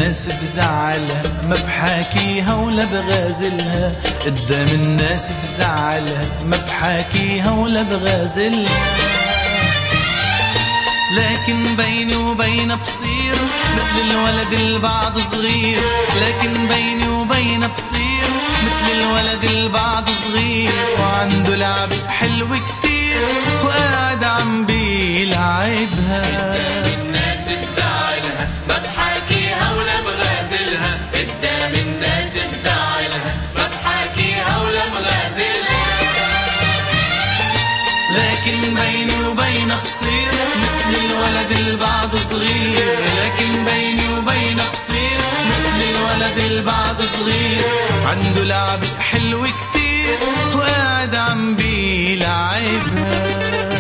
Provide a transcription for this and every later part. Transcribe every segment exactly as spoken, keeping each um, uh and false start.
الناس بزعلها ما بحاكيها ولا بغازلها، قدام الناس بزعلها ما بحاكيها ولا بغازلها، لكن بيني وبينها بصير مثل الولد البعض صغير، لكن بيني وبينها بصير مثل الولد البعض صغير، وعنده لعب حلو كتير وقاعد عم بيلعبها. قدام الناس بزعلها ما بحاكيها ولا بغازلها، قدام الناس بزعلها ما بحاكيها ولا بغازلها، لكن بيني وبينها بصير مثل الولد البعض صغير، لكن بيني وبينها بصير مثل الولد البعض صغير، عنده لعب حلو كتير وقاعد عم بيلعبها.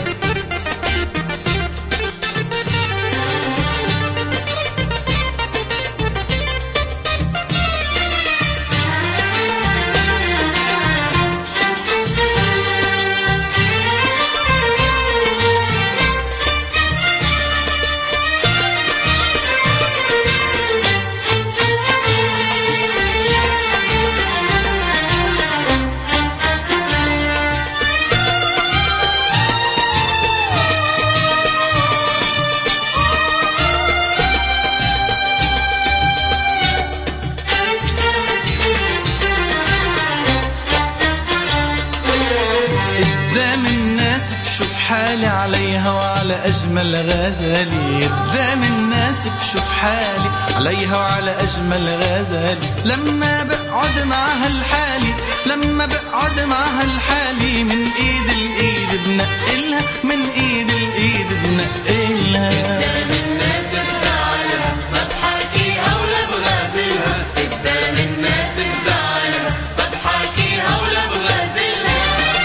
قدام الناس بشوف حالي عليها وعلى أجمل غزالي، قدام الناس بشوف حالي عليها وعلى أجمل غزالي، لما بقعد معها الحالي لما بقعد معها الحالي من إيد الإيد بنقلها، من إيد الإيد بنقلها. قدام الناس بزعلها ما بحاكيها ولا بغازلها، قدام الناس بزعلها ما بحاكيها ولا بغازلها،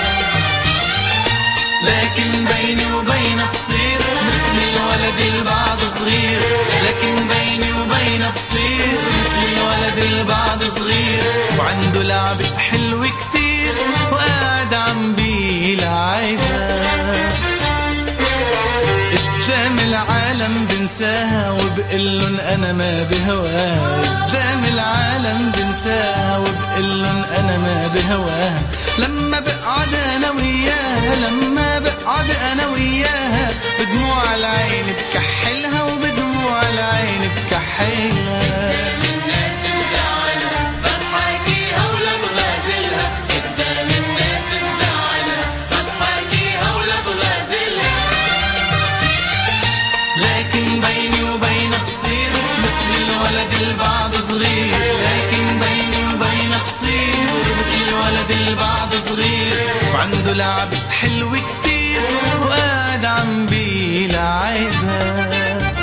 لكن بيني وبينها بصير مثل الولد البعض صغير، لكن بيني وبينها بصير مثل الولد البعض صغير، وعنده لعب حلو كتير وقاعد عم بيلعبها. قدام العالم بنساها وبقلن أنا ما بهواها، قدام العالم بنساها وبقلن أنا ما بهواها، لما بقعد أنا وياها لما بقعد أنا وياها بدموع العين بكحلها وبدموع العين بكحلها. قدام الناس بزعلها ما بحاكيها ولا بغازلها، قدام الناس بزعلها ما بحاكيها ولا بغازلها، لكن بيني وبينها بصير مثل الولد البعض صغير، لكن بيني وبينها بصير مثل الولد البعض صغير، وعنده لعب حلو كتير وقاعد عم بيلعبها.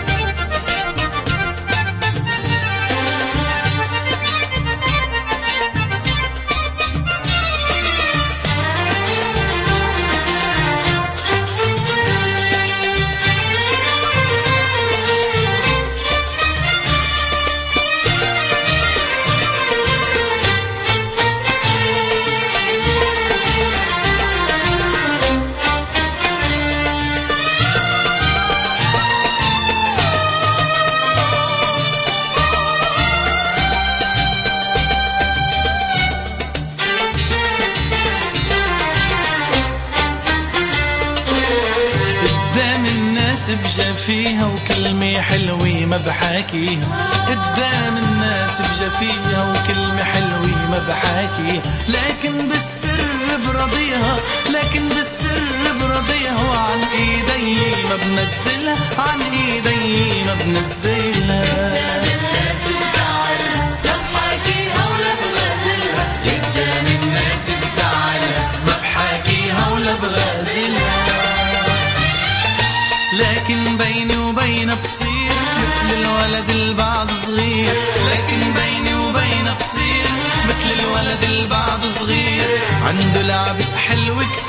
بجافيها وكلمة حلوة ما بحاكيها، قدام الناس بجافيها وكلمة حلوة ما بحاكيها، لكن بالسر برضيها لكن بالسر برضيها، وعن ايدي ما بنزلها عن ايدي ما بنزلها. قدام الناس بزعلها ما بحاكيها ولا بغازلها، قدام الناس بزعلها ما بحاكيها ولا بغازلها، لكن بيني وبينها بصير مثل الولد البعض صغير، لكن بيني وبينها بصير مثل الولد البعض صغير، عنده لعب حلو كتير